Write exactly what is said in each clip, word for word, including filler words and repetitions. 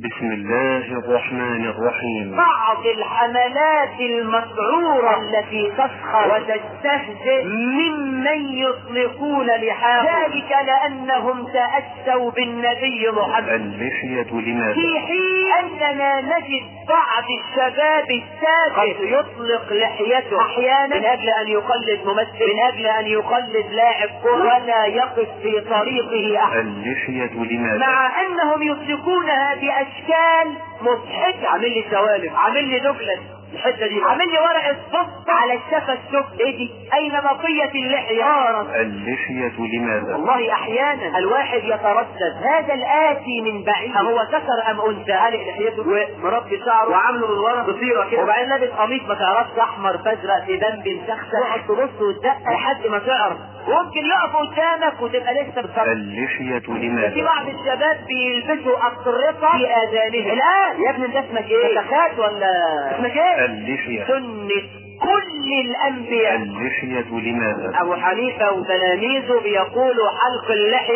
بسم الله الرحمن الرحيم. بعض الحملات المسعورة التي تسخر وتستهزئ ممن يطلقون لحاهم، ذلك لأنهم تأسوا بالنبي محمد. اللحية لماذا؟ في حين أننا نجد بعض الشباب التافه يطلق لحيته أحيانا من أجل أن يقلد ممثل، من أجل أن يقلد لاعب كرة، ولا يقف في طريقه أحد. اللحية لماذا؟ مع أنهم يطلقونها بأشكال مضحكة. عامل لي سوالف، عامل لي دوجلاس الحته دي، عامل لي ورقه فضه على الشفه السفلى. ايه دي؟ اين بقيه اللحيه؟ اللحية لماذا؟ والله احيانا الواحد يتردد، هذا الاتي من بعيد هو ذكر ام انثى، هالق لحيته ومربي شعره وعامله من ورا بصيره كده، وبعدين لابس قميص ما تعرفش احمر فازرق في دم سخسه، تقعد تبص وتدقق لحد ما تعرف، وممكن يقف قدامك وتبقى لسه بتصرف. اللحية لماذا؟ في بعض الشباب بيلبسوا الطرقه في اذانهم. الان يا ابني انت اسمك ايه؟ فتخات ولا اسمك ايه؟ اللحية سنة كل الانبياء. اللحية لماذا؟ ابو حنيفة وتلاميذه بيقولوا حلق اللحية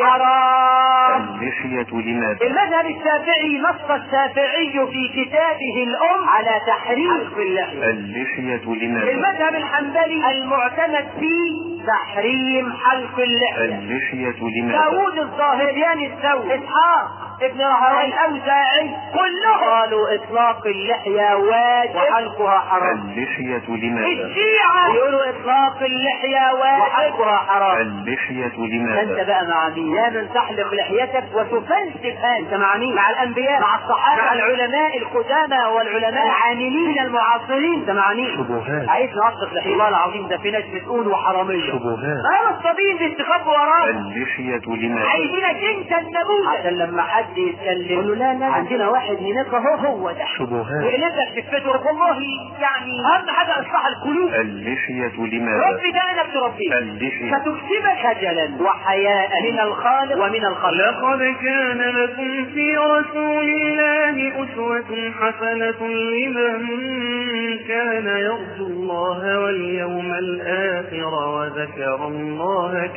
حرام. اللحية لماذا؟ المذهب الشافعي نص الشافعي في كتابه الام على تحريم حلق اللحية. اللحية لماذا؟ المذهب الحنبلي المعتمد فيه تحريم حلق اللحية. اللحية لماذا؟ داوود الظاهرياني الثوري، اسحاق ابن راهويه الاوزاعي، كلهم قالوا اطلاق اللحية واجب وحلقها حرام. اللحية لماذا؟ الشيعة يقولوا اطلاق اللحية واجب وحلقها حرام. اللحية لماذا؟ انت بقى مع مين؟ يا من تحلق لحيتك وتفلسف، انت مع مين؟ مع الانبياء، مع الصحابة، مع العلماء القدامى والعلماء العاملين المعاصرين، انت مع مين؟ شبهات. عايز نطلق لحية الله العظيم، ده في ناس بتقول وحرامية. شبهات. ايوه الصبيين بيستخبوا وراه. اللحية لماذا؟ عايزينك انت النموذج، عشان لما حد يتكلم يقول له لا لا عندنا واحد هناك اهو هو ده. شبهات. ويقلبك شفته، والله يعني اهم حاجه اصلاح القلوب. اللحية لماذا؟ ربي ده انا بتربيه اللحية فتكسبك خجلا وحياء من الخالق ومن الخلق. لقد كان لكم في رسول الله أسوة حسنة لمن كان يرجو الله واليوم الآخر وذكر الله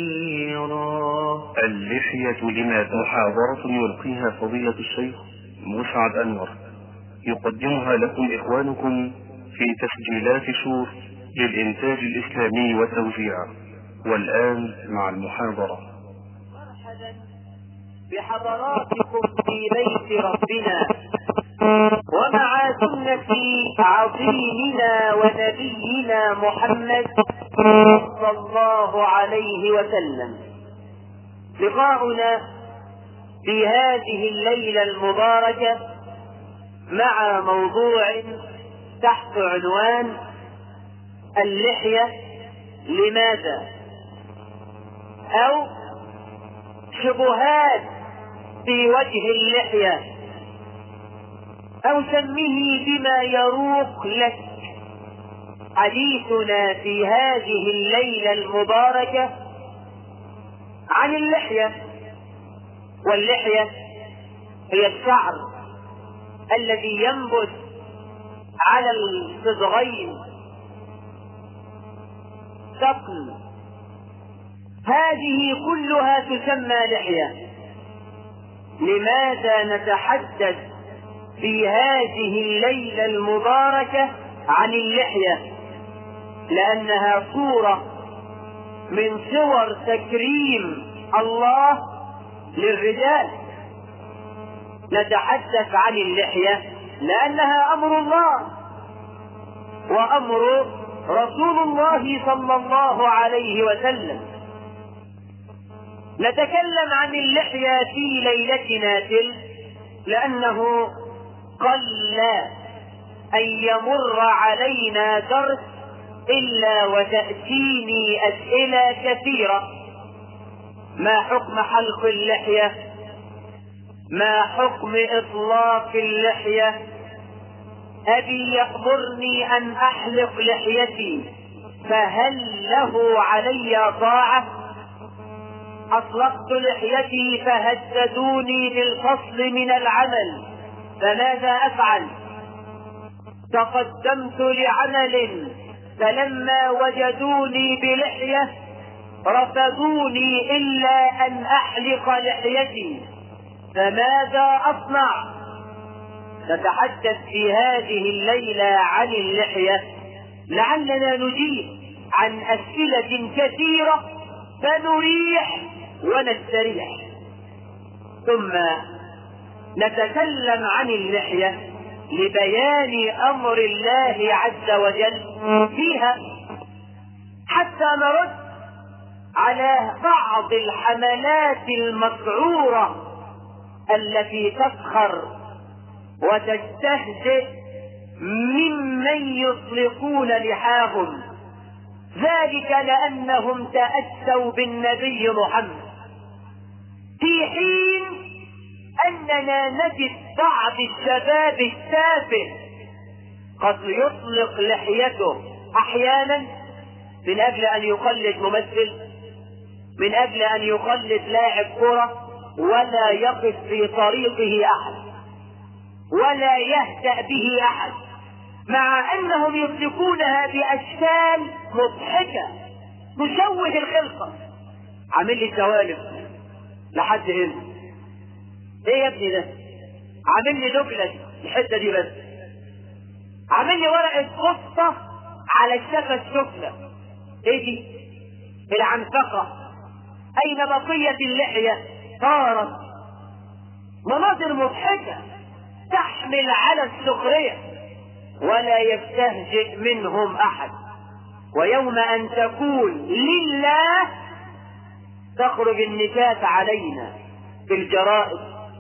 كثيرا. اللحية لماذا؟ محاضرة يلقيها فضيلة الشيخ مسعد أنور، يقدمها لكم إخوانكم في تسجيلات شور للإنتاج الإسلامي والتوزيع. والآن مع المحاضرة. مرحبا بحضراتكم في بيت ربنا ومع سنة عظيمنا ونبينا محمد صلى الله عليه وسلم. لقاؤنا في هذه الليلة المباركة مع موضوع تحت عنوان اللحية لماذا، أو شبهات في وجه اللحية، أو سميه بما يروق لك. حديثنا في هذه الليلة المباركة عن اللحية، واللحية هي الشعر الذي ينبت على الصدغين ثقل، هذه كلها تسمى لحية. لماذا نتحدث في هذه الليلة المباركة عن اللحية؟ لأنها صورة من صور تكريم الله للرجال. نتحدث عن اللحية لأنها أمر الله وأمر رسول الله صلى الله عليه وسلم. نتكلم عن اللحية في ليلتنا تلك لأنه قل أن يمر علينا درس إلا وتأتيني أسئلة كثيرة. ما حكم حلق اللحية؟ ما حكم إطلاق اللحية؟ أبي يأمرني أن أحلق لحيتي فهل له علي طاعة؟ أطلقت لحيتي فهددوني بالفصل من العمل، فماذا أفعل؟ تقدمت لعمل فلما وجدوني بلحية رفضوني إلا أن أحلق لحيتي، فماذا أصنع؟ نتحدث في هذه الليلة عن اللحية، لعلنا نجيب عن أسئلة كثيرة فنريح ونستريح، ثم نتكلم عن اللحية لبيان أمر الله عز وجل فيها، حتى نرد على بعض الحملات المسعورة التي تسخر وتستهزئ ممن يطلقون لحاهم، ذلك لأنهم تأسوا بالنبي محمد، في حين أننا نجد بعض الشباب التافه قد يطلق لحيته أحيانا من أجل أن يقلد ممثل، من أجل أن يقلد لاعب كرة، ولا يقف في طريقه أحد ولا يهتأ به أحد، مع أنهم يطلقونها بأشكال مضحكة تشوه الخلقة. عامل لي سوالف لحد هنا، ايه يا ابني ده؟ عامل لي دبلة الحتة دي بس، عامل لي ورقة قصة على الشفة السفلى، ايه دي؟ العنفقة. اين بقية اللحية؟ صارت مناظر مضحكة تحمل على السخرية، ولا يستهزئ منهم احد. ويوم ان تقول لله تخرج النكات علينا في الجرائد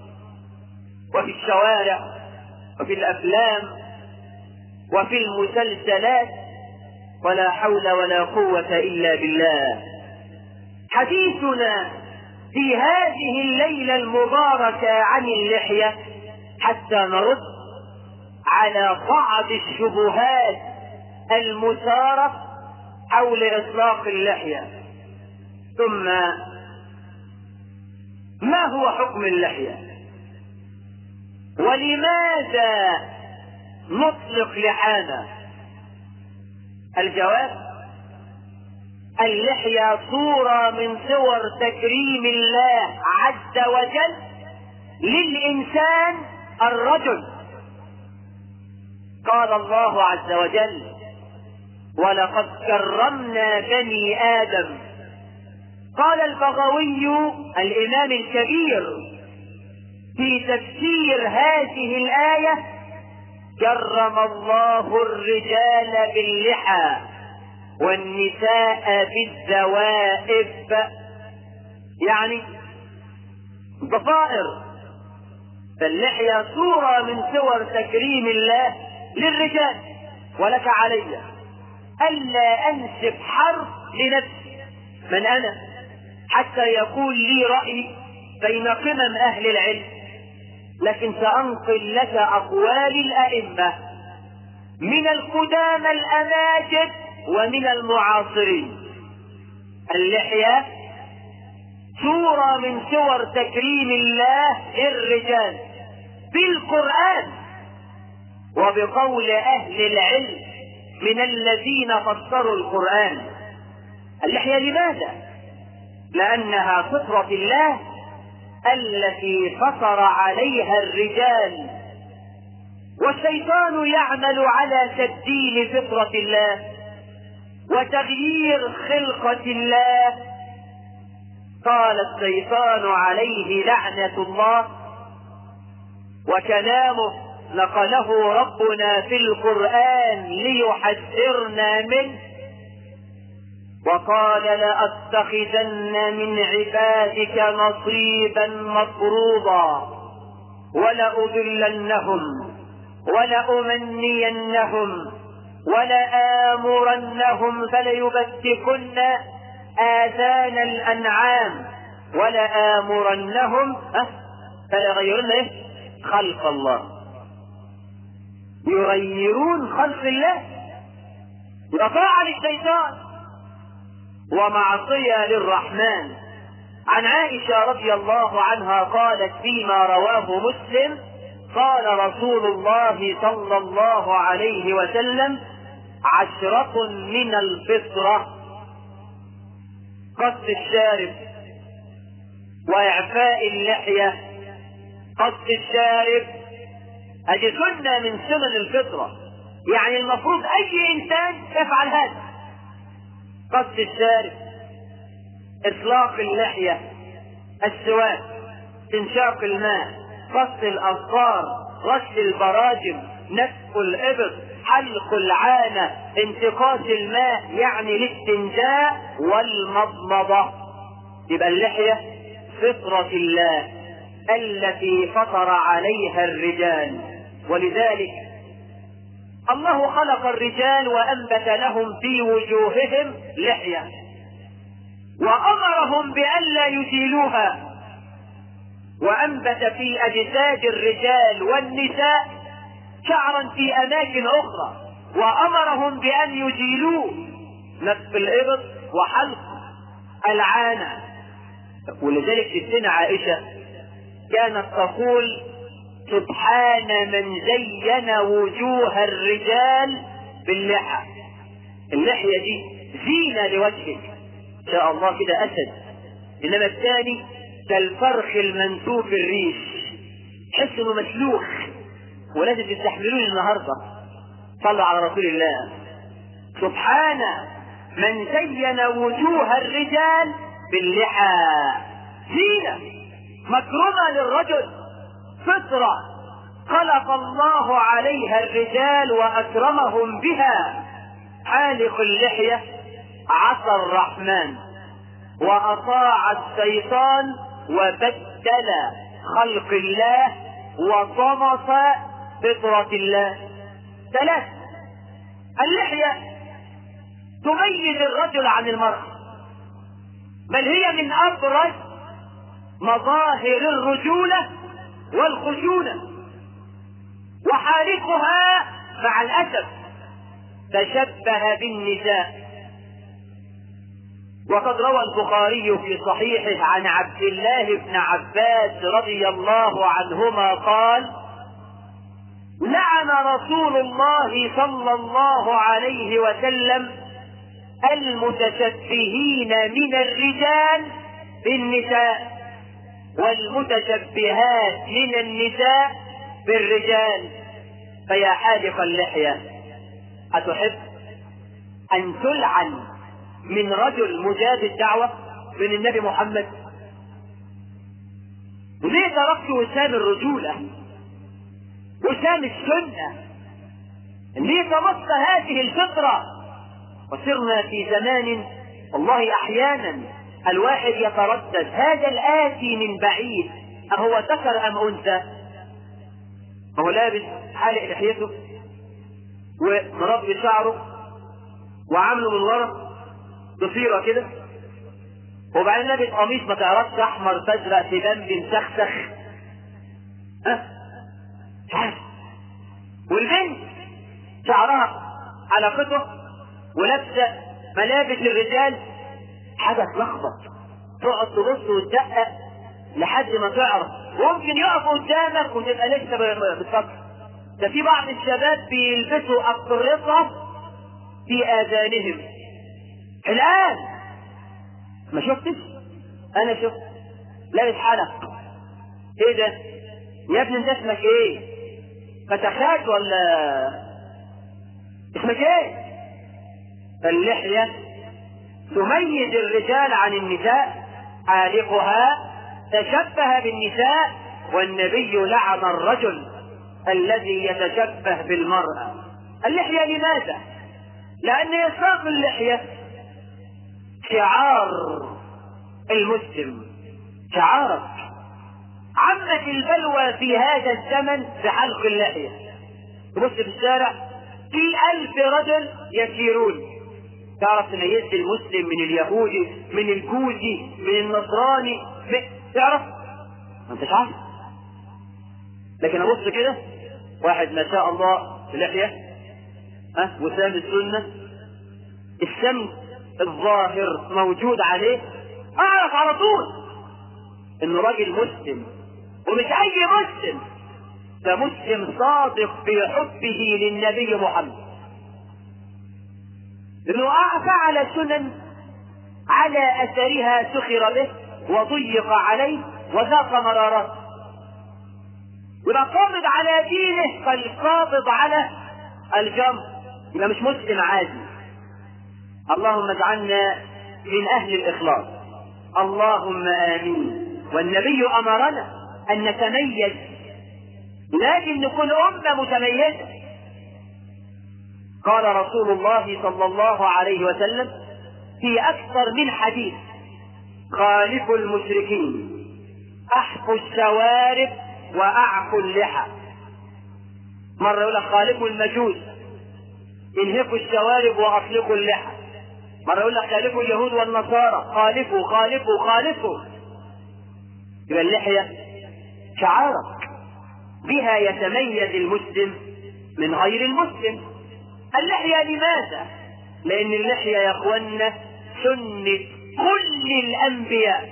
وفي الشوارع وفي الافلام وفي المسلسلات، ولا حول ولا قوة الا بالله. حديثنا في هذه الليلة المباركة عن اللحية حتى نرد على بعض الشبهات المثارة حول إطلاق اللحية. ثم ما هو حكم اللحية؟ ولماذا نطلق لحانا؟ الجواب: اللحية صورة من صور تكريم الله عز وجل للإنسان الرجل. قال الله عز وجل: ولقد كرمنا بني آدم. قال البغوي الإمام الكبير في تفسير هذه الآية: كرم الله الرجال باللحى والنساء بالذوائب، يعني ضفائر. فاللحية صورة من صور تكريم الله للرجال. ولك علي ألا أنسب حرف لنفسي، من أنا حتى يكون لي رأي بين قمم أهل العلم، لكن سأنقل لك أقوال الأئمة من القدامى الأماجد ومن المعاصرين. اللحية صورة من صور تكريم الله للرجال بالقرآن وبقول أهل العلم من الذين فسروا القرآن. اللحية لماذا؟ لأنها فطرة الله التي فطر عليها الرجال، والشيطان يعمل على تبديل فطرة الله وتغيير خلقة الله. قال الشيطان عليه لعنة الله، وكلامه نقله ربنا في القرآن ليحذرنا منه، وقال: لأتخذن من عبادك نصيبا مفروضا ولأضلنهم ولأمنينهم ولآمرنهم فليبتكن آذان الأنعام ولآمرنهم فليغيرن إيه؟ خلق الله. يغيرون خلق الله، طاعة للشيطان ومعصية للرحمن. عن عائشة رضي الله عنها قالت فيما رواه مسلم: قال رسول الله صلى الله عليه وسلم: عشرة من الفطرة: قص الشارب وإعفاء اللحية. قص الشارب ادي سنة من سنن الفطرة، يعني المفروض اي انسان يفعل هذا. قص الشارب، اطلاق اللحية، السواك، استنشاق الماء، قص الاظفار، رش البراجم، نتف الابط، حلق العانة، انتقاص الماء يعني الاستنجاء، والمضمضة. يبقى اللحية فطرة الله التي فطر عليها الرجال، ولذلك الله خلق الرجال وأنبت لهم في وجوههم لحية، وأمرهم بألا يزيلوها، وأنبت في أجساد الرجال والنساء شعرا في أماكن أخرى، وأمرهم بأن يزيلوه، نتف الإبط وحلق العانة. ولذلك ستنا عائشة كانت تقول: سبحان من زين وجوه الرجال باللحى. اللحية دي زينة لوجهك إن شاء الله كده أسد، إنما الثاني كالفرخ المنتوف الريش، تحس إنه مسلوخ، ولازم تستحملون النهاردة. صلوا على رسول الله. سبحان من زين وجوه الرجال باللحى، زينة مكرمة للرجل، فطرة خلق الله عليها الرجال وأكرمهم بها. حالق اللحية عصى الرحمن وأطاع الشيطان وبدل خلق الله وطمس فطرة الله. ثلاث: اللحية تميز الرجل عن المرأة، بل هي من أبرز مظاهر الرجولة والخشونة، وحالقها مع الأسف تشبه بالنساء. وقد روى البخاري في صحيحه عن عبد الله بن عباس رضي الله عنهما قال: لعن رسول الله صلى الله عليه وسلم المتشبهين من الرجال بالنساء، والمتشبهات من النساء بالرجال. فيا حالق اللحية، أتحب أن تلعن من رجل مجاد الدعوة من النبي محمد؟ ليه تركت وسام الرجولة، وسام السنة؟ ليه تمص هذه الفطرة؟ وصرنا في زمان والله أحيانا الواحد يتردد: هذا الآتي من بعيد أهو ذكر أم أنثى؟ هو لابس حالق لحيته ومربي شعره وعامله من ورا ضفيرة كده، وبعدين لابس قميص ما تعرفش أحمر فازرق في دم سخسخ، ها أه؟ والبنت شعرها على قطه ولابسه ملابس الرجال، حاجه تلخبط، تقعد تبص وتدقق لحد ما تعرف، وممكن يقف قدامك وتبقى لسه بتفكر. ده في بعض الشباب بيلبسوا أقرصة في آذانهم الآن، ما شفتش؟ أنا شفت لابس حلق. إيه ده؟ يا ابني أنت اسمك إيه؟ فتحات ولا اسمك إيه؟ فاللحية تميز الرجال عن النساء، حالقها تشبه بالنساء، والنبي لعن الرجل الذي يتشبه بالمرأة. اللحية لماذا؟ لأن إطلاق اللحية شعار المسلم، شعارك. عمت البلوى في هذا الزمن بحلق اللحية. تبص في الشارع في ألف رجل يسيرون، تعرف تميز المسلم من اليهودي، من الجوزي، من النصراني، تعرف؟ ما انتش عارف. لكن ابص كده واحد ما شاء الله بلحية، ها، وسام السنة، السمت الظاهر موجود عليه، اعرف على طول انه راجل مسلم، ومش اي مسلم، ده مسلم صادق في حبه للنبي محمد، لانه فعل سنن على اثرها سخر به وضيق عليه وذاق مرارات. يبقى قابض على دينه كالقابض على الجمر، يبقى مش مسلم عادي. اللهم اجعلنا من أهل الإخلاص، اللهم آمين. والنبي أمرنا أن نتميز، لكن نكون أمة متميزة. قال رسول الله صلى الله عليه وسلم في أكثر من حديث: خالفوا المشركين، أحفوا الشوارب وأعفوا اللحى. مرة يقول لك خالفوا المجوس، انهكوا الشوارب وأطلقوا اللحى. مرة يقول لك خالفوا اليهود والنصارى، خالفوا خالفوا خالفوا. يبقى اللحية شعارك، بها يتميز المسلم من غير المسلم. اللحية لماذا؟ لأن اللحية يا أخوانا سنة كل الأنبياء.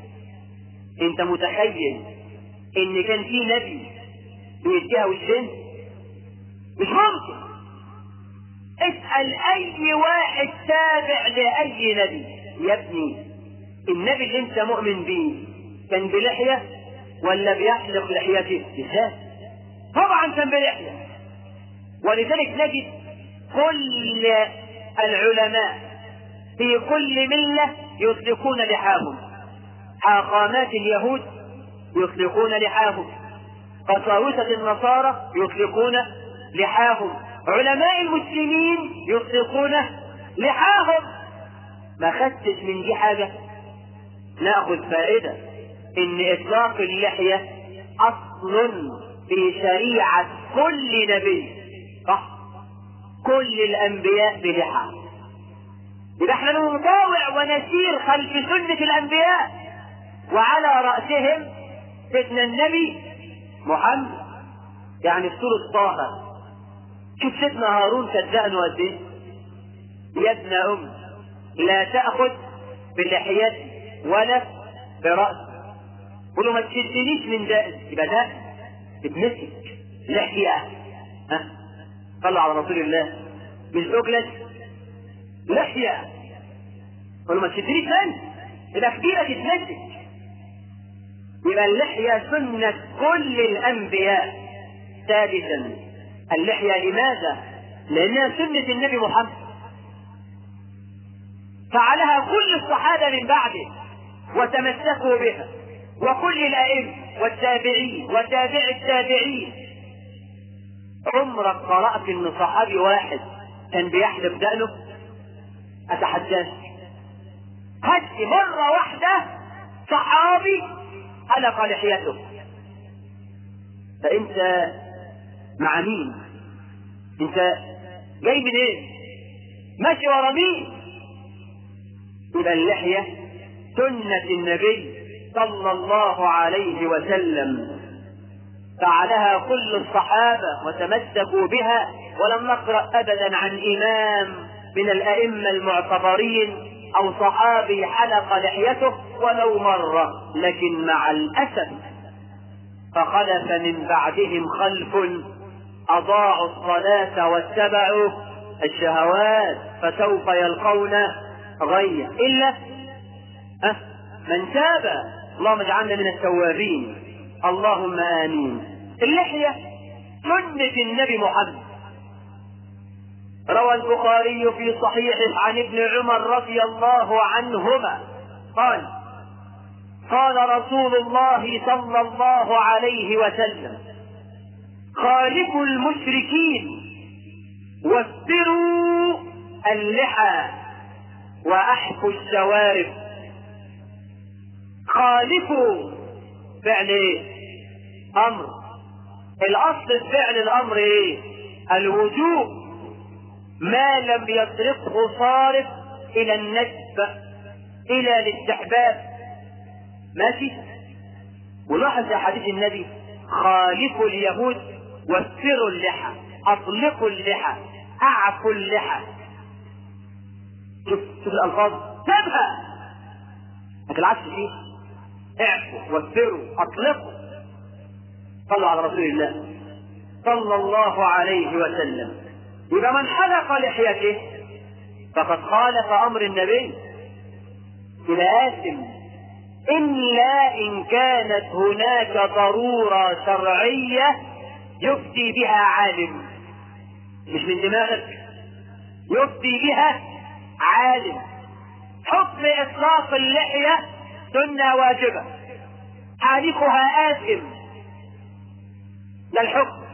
أنت متخيل إن كان في نبي بيديها وشين؟ مش ممكن. اسأل أي واحد تابع لأي نبي، يا ابني النبي اللي أنت مؤمن به كان بلحية ولا بيحلق لحيته؟ ازاي؟ طبعا كان بلحية. ولذلك نجد كل العلماء في كل ملة يطلقون لحاهم. حاقامات اليهود يطلقون لحاهم، قساوسة النصارى يطلقون لحاهم، علماء المسلمين يطلقون لحاهم. ما خدتش من دي حاجة؟ نأخذ فائدة ان اطلاق اللحية اصل في شريعة كل نبي، صح؟ كل الانبياء بلحى. يبقى احنا نطاوع ونسير خلف سنة الانبياء، وعلى رأسهم سيدنا النبي محمد. يعني في سورة طه شوف سيدنا هارون صدقني قد ايه: يا ابن ام لا تأخذ بلحيتي ولا برأسي. قولوا ما تشدنيش من ده، يبقى ده اتمسك لحية. ها صلوا على رسول الله، مش اجلس لحية. قولوا ما تشدنيش من، يبقى كبيرة تتمسك. يبقى اللحية سنة كل الأنبياء. ثالثا اللحية لماذا؟ لأنها سنة النبي محمد، فعلها كل الصحابة من بعده وتمسكوا بها، وكل الأئمة والتابعين وتابع التابعين. عمرك قرأت إن صحابي واحد كان بيحلق دقنه؟ أتحداك هات مرة واحدة صحابي حلق لحيته. فأنت مع مين؟ أنت جاي من ايه؟ ماشي ورا مين؟ يبقى اللحية سنة النبي صلى الله عليه وسلم، فعلها كل الصحابة وتمسكوا بها. ولم نقرأ أبدا عن إمام من الأئمة المعتبرين أو صحابي حلق لحيته ولو مرة. لكن مع الأسف فخلف من بعدهم خلف أضاعوا الصلاة واتبعوا الشهوات فسوف يلقون غيا إلا أه من تاب. اللهم اجعلنا من التوابين، اللهم آمين. اللحية سنة النبي محمد. روى البخاري في صحيحه عن ابن عمر رضي الله عنهما قال: قال رسول الله صلى الله عليه وسلم: خالفوا المشركين واستروا اللحى وأحفوا الشوارب. خالفوا فعل ايه؟ امر. الاصل الفعل الامر ايه؟ الوجوب، ما لم يصرفه صارف الى الندب الى الاستحباب. ماشي؟ ولاحظ يا حديث النبي: خالفوا اليهود واستروا اللحى، اطلقوا اللحى، اعفوا اللحى. شوف شوف الالفاظ سبها، لكن العكس فيه: اعفوا واستروا اطلقوا. صلوا على رسول الله صلى الله عليه وسلم. يبقى من حلق لحيته فقد خالف امر النبي، يبقى آثم إلا إن كانت هناك ضرورة شرعية يفتي بها عالم، مش من دماغك، يفتي بها عالم. حكم إطلاق اللحية سنة واجبة، حالقها آثم، ده الحكم.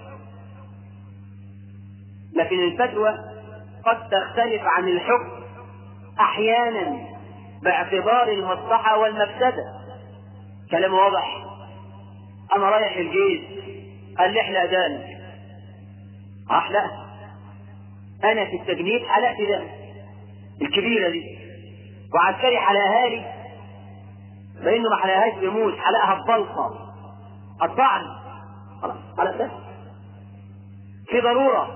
لكن الفتوى قد تختلف عن الحكم أحيانا باعتبار المصلحة والمفسدة. كلام واضح. أنا رايح الجيش، قال لي احلق دانك، أحلق أنا في التجنيد حلقت ده الكبيرة دي، وعسكري حلقها لي لأنه ما حلقهاش بموس، حلقها ببلطة الطعن، خلاص حلق ده. في ضرورة،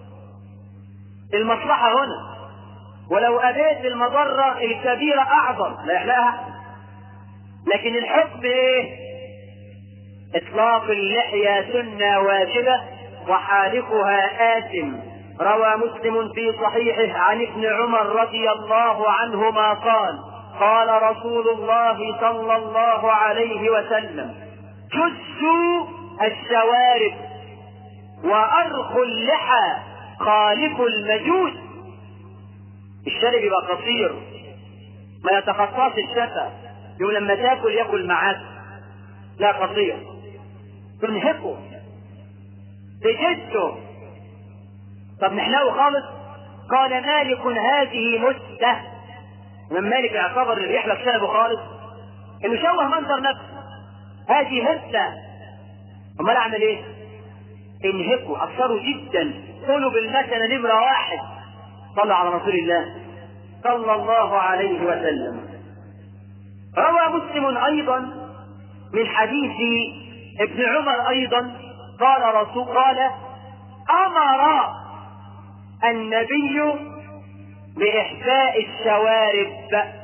المصلحة هنا، ولو أبيت المضرة الكبيرة أعظم لا يحلقها. لكن الحكم إيه؟ إطلاق اللحية سنة واجبة وحالقها آثم. روى مسلم في صحيحه عن ابن عمر رضي الله عنهما قال: قال رسول الله صلى الله عليه وسلم: جزوا الشوارب وأرخوا اللحى خالفوا المجوس. الشارب يبقى قصير ما يتخطاش الشفة، يوم لما تاكل ياكل معاك، لا قصير تنهكه تجده. طب نحلقه خالص؟ قال مالك: هذه مسته. من مالك اعتبر اللي يحلق شنبه خالص انه شوه منظر نفسه، هذه مسته. امال اعمل ايه؟ انهكه، اكثره جدا، قولوا بالمثل نمره واحد. صلى على رسول الله صلى الله عليه وسلم. روى مسلم ايضا من حديث ابن عمر ايضا قال رسول قال: امر النبي بإحفاء الشوارب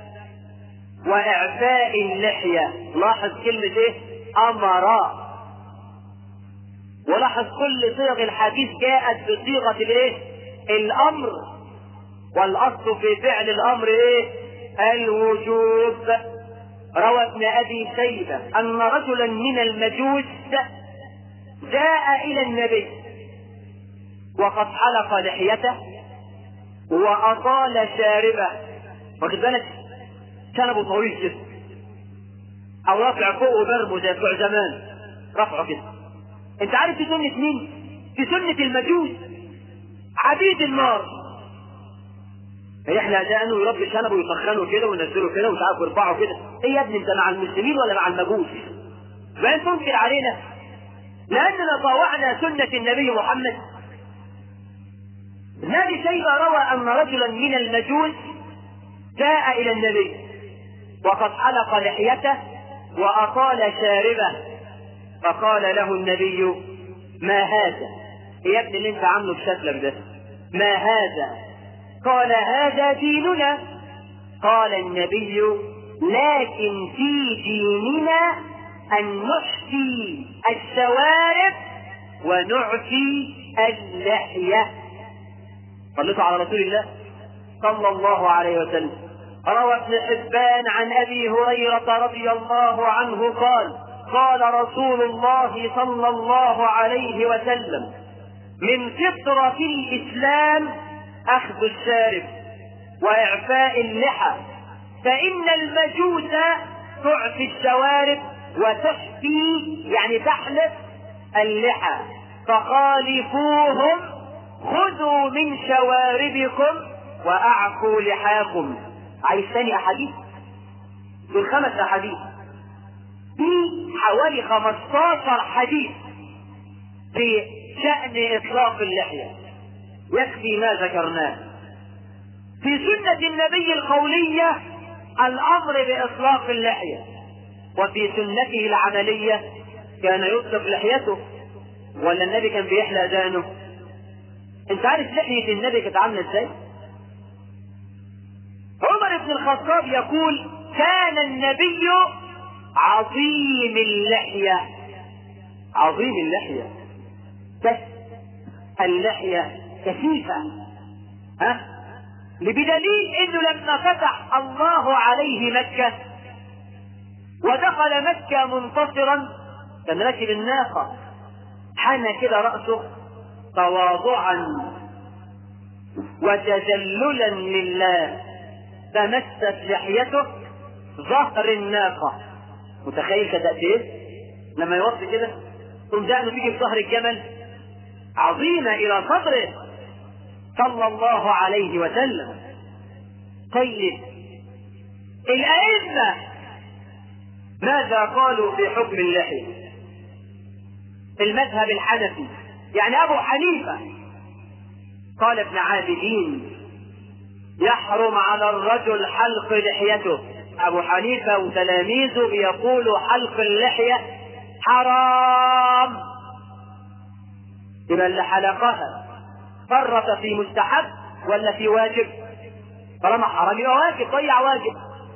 وإعفاء اللحية. لاحظ كلمة ايه؟ أمر. ولاحظ كل صيغ الحديث جاءت بصيغة الايه؟ الأمر، والأصل في فعل الأمر ايه؟ الوجوب. روى ابن أبي شيبة أن رجلا من المجوس جاء إلى النبي وقد حلق لحيته وأطال شاربه. واخد بالك؟ شنبه طويل كده، أو رفع فوق وضربه زي بتوع زمان، رفعه كده. أنت عارف في سنة مين؟ في سنة المجوس، عبيد النار. يحلق دقنه ويربي شنبه ويسخنه كده وينزله كده ومش عارف يرفعه كده. إيه يا ابني أنت مع المسلمين ولا مع المجوس؟ وأنت تنكر علينا لأننا طاوعنا سنة النبي محمد. النبي شيبة روى أن رجلا من المجوس جاء إلى النبي وقد حلق لحيته وأطال شاربه، فقال له النبي: ما هذا يا ابن اللي انت عامله بشكلك ده؟ ما هذا؟ قال: هذا ديننا. قال النبي: لكن في ديننا أن نحفي الشوارب ونعفي اللحية. صلوا على رسول الله صلى الله عليه وسلم. روى ابن حبان عن أبي هريرة رضي الله عنه قال: قال رسول الله صلى الله عليه وسلم: من فطرة الإسلام أخذ الشارب وإعفاء اللحى، فإن المجوس تعفي الشوارب وتحفي يعني تحلق اللحى، فخالفوهم خذوا من شواربكم وأعفوا لحاكم. عايز ثاني أحاديث؟ دول خمس أحاديث، دي حوالي خمستاشر حديث في شأن إطلاق اللحية، يكفي ما ذكرناه. في سنة النبي القولية الأمر بإطلاق اللحية، وفي سنته العملية كان يطلق لحيته، ولا النبي كان بيحلق دانه؟ انت عارف لحية النبي كانت عاملة ازاي؟ عمر بن الخطاب يقول: كان النبي عظيم اللحية. عظيم اللحية، بس اللحية كثيفة، ها؟ بدليل انه لما فتح الله عليه مكة ودخل مكة منتصرا، كان راكب الناقة، حنى كده رأسه تواضعا وتذللا لله، تمست لحيته ظهر الناقة. متخيل كده ايه لما يوصي كده ثم دقنه تيجي في ظهر الجمل، عظيمة إلى صدره صلى الله عليه وسلم. طيب الأئمة ماذا قالوا في حكم اللحية؟ المذهب الحنفي يعني أبو حنيفة قال ابن عابدين يحرم على الرجل حلق لحيته. أبو حنيفة وتلاميذه بيقولوا حلق اللحية حرام، يبقى اللي حلقها فرط في مستحب ولا في واجب؟ طالما حرام يبقى واجب، ضيع واجب.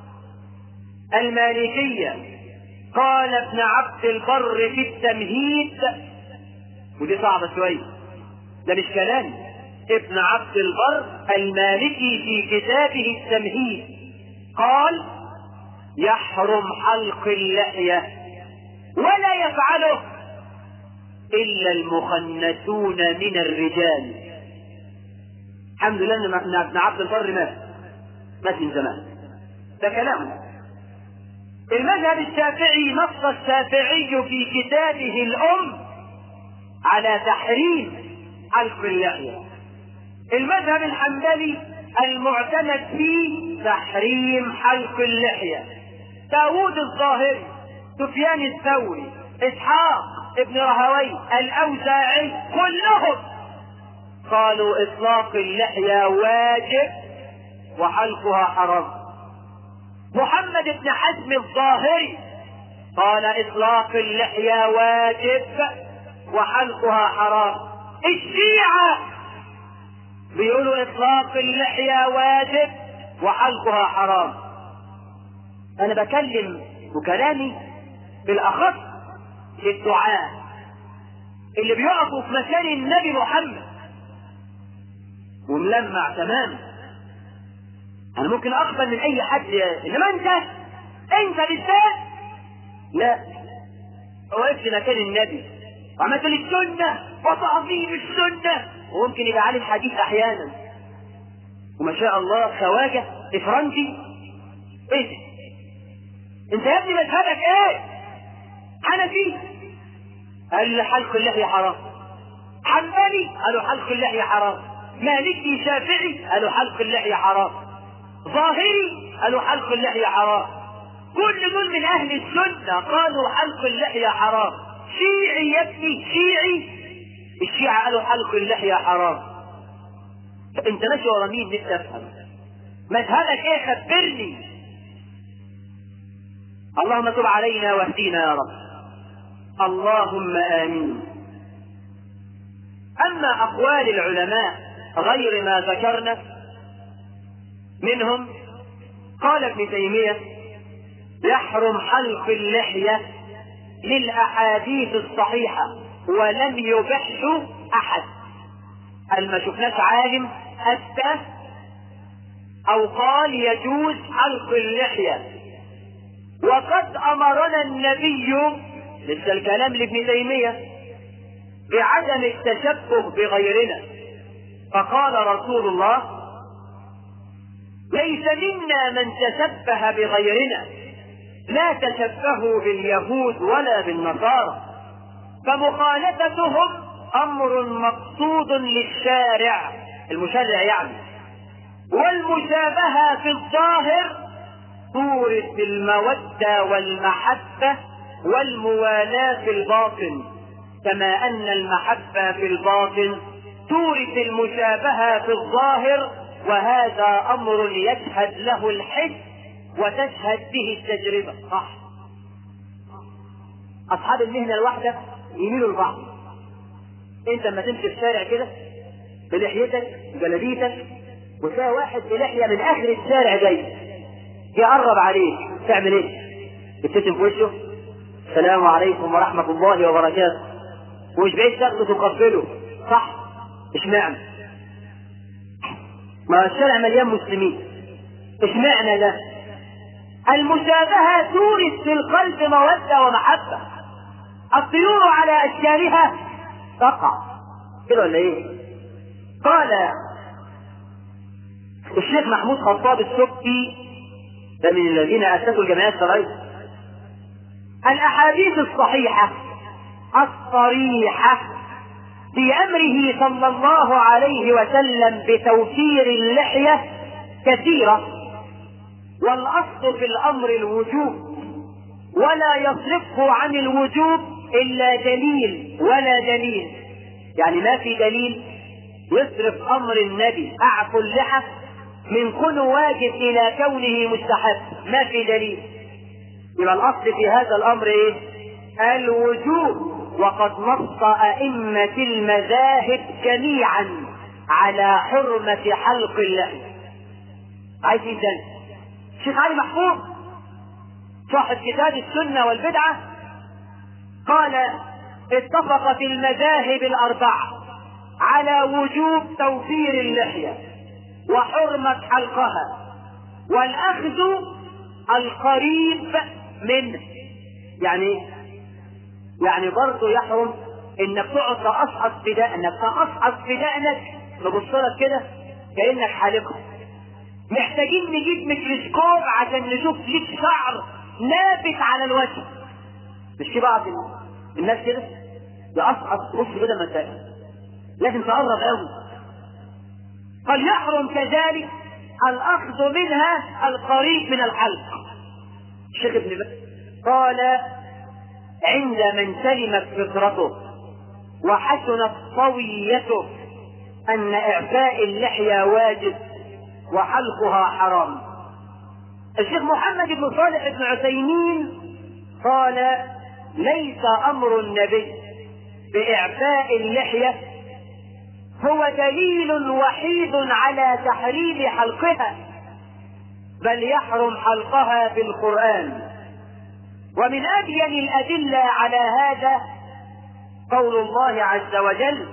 المالكية قال ابن عبد البر في التمهيد، ودي صعبة شوية، ده مش كلام، ابن عبد البر المالكي في كتابه التمهيد قال يحرم حلق اللحية ولا يفعله إلا المخنثون من الرجال. الحمد لله ان ابن عبد البر مات مات من زمان، ده كلامه. المذهب الشافعي نص الشافعي في كتابه الأم على تحريم حلق اللحية. المذهب الحنبلي المعتمد فيه تحريم حلق اللحية. داوود الظاهري، سفيان الثوري، إسحاق ابن راهويه، الأوزاعي، كلهم قالوا إطلاق اللحية واجب وحلقها حرام. محمد بن حزم الظاهري قال إطلاق اللحية واجب وحلقها حرام. الشيعة بيقولوا إطلاق اللحية واجب وحلقها حرام. أنا بكلم وكلامي بالأخص للدعاة اللي بيقفوا في مكان النبي محمد وملمع تماما. أنا ممكن أقبل من أي حد، إنما أنت أنت بالذات لا. وقفت مكان النبي وعملت لي السنة وتعظيم السنة، وممكن يبقى عالم حديث أحيانا وما شاء الله خواجة إفرنجي. إيه ده؟ أنت يا ابني مذهبك إيه؟ حنفي قال لي حلق اللحية حرام، حنبلي قالوا حلق اللحية حرام، مالكي شافعي قالوا حلق اللحية حرام، ظاهري قالوا حلق اللحية حرام. كل دول من أهل السنة قالوا حلق اللحية حرام. شيعي يا ابني شيعي، الشيعة قالوا حلق اللحية حرام. انت ماشي ورا مين؟ نفسي افهم مذهبك ايه، خبرني. اللهم تب علينا واهدينا يا رب، اللهم آمين. أما أقوال العلماء غير ما ذكرنا منهم، قال ابن تيمية يحرم حلق اللحية للأحاديث الصحيحة ولم يبحه أحد. قال ما شفناش عالم أفتى أو قال يجوز حلق اللحية. وقد أمرنا النبي، لسه الكلام لابن تيمية، بعدم التشبه بغيرنا، فقال رسول الله ليس منا من تشبه بغيرنا، لا تشبهوا باليهود ولا بالنصارى، فمخالفتهم أمر مقصود للشارع المشرع يعني، والمشابهة في الظاهر تورث المودة والمحبة والموالاة في الباطن، كما أن المحبة في الباطن تورث المشابهة في الظاهر، وهذا أمر يشهد له الحس وتشهد به التجربة. صح، أصحاب المهنة الواحدة يميلوا لبعض. أنت لما تمشي في الشارع كده بلحيتك وجلابيتك وتلاقي واحد بلحية من آخر الشارع جاي يقرب عليك، تعمل إيه؟ تبتسم في وشه، السلام عليكم ورحمة الله وبركاته، ومش بعيد تاخده تقبله. صح؟ اشمعنى؟ ما الشارع مليان مسلمين، اشمعنى ده؟ المشابهة تورث في القلب مودة ومحبة. الطيور على أشكالها تقع كده ولا ايه؟ قال الشيخ محمود خطاب السبكي، ده من الذين أسسوا الجمعيات الشرعية، الأحاديث الصحيحة الصريحة في أمره صلى الله عليه وسلم بتوفير اللحية كثيرة، والأصل في الأمر الوجوب، ولا يصرفه عن الوجوب إلا دليل ولا دليل. يعني ما في دليل يصرف أمر النبي أعفو اللحى من كونه واجب إلى كونه مستحب، ما في دليل. يبقى الأصل في هذا الأمر إيه؟ الوجوب. وقد نص أئمة المذاهب جميعا على حرمة حلق اللحية. عايز ايه تاني؟ الشيخ علي محفوظ صاحب كتاب السنة والبدعة قال اتفقت المذاهب الأربعة على وجوب توفير اللحية وحرمة حلقها والأخذ القريب منه. يعني يعني برضه يحرم انك تقعد تقصقص في دقنك تقصقص في دقنك نبص لك كده كأنك حالقها. محتاجين نجيب ميكروسكوب عشان نشوف ليك شعر نابت على الوجه. مش في بعض الناس كده يقصقص بص كده مسائل لازم تقرب قوي. قال يحرم كذلك الأخذ منها القريب من الحلق. الشيخ ابن باز قال عند من سلمت فطرته وحسنت طويته أن إعفاء اللحية واجب وحلقها حرام. الشيخ محمد بن صالح بن عثيمين قال ليس أمر النبي بإعفاء اللحية هو دليل وحيد على تحريم حلقها، بل يحرم حلقها بالقرآن. ومن أبين الأدلة على هذا قول الله عز وجل